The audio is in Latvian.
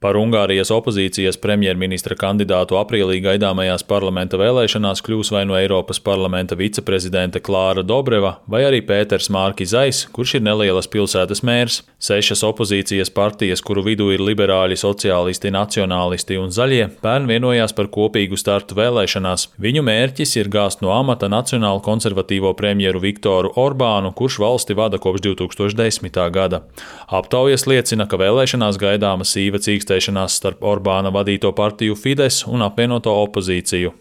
Par Ungārijas opozīcijas premjerministra kandidātu aprīlī gaidāmajās parlamenta vēlēšanās kļūs vai no Eiropas parlamenta viceprezidente Klāra Dobreva, vai arī Pēters Mārki-Zais, kurš ir nelielas pilsētas mērs. 6 opozīcijas partijas, kuru vidū ir liberāļi, sociālisti, nacionālisti un zaļie, pērn vienojās par kopīgu startu vēlēšanās. Viņu mērķis ir gāzt no amata nacionāli konservatīvo premjeru Viktoru Orbānu, kurš valsti vada kopš 2010. gada. Aptaujas liecina, ka vēlēšanās gaidāma sīva cīkstēšanās starp Orbāna vadīto partiju Fides un apvienoto opozīciju.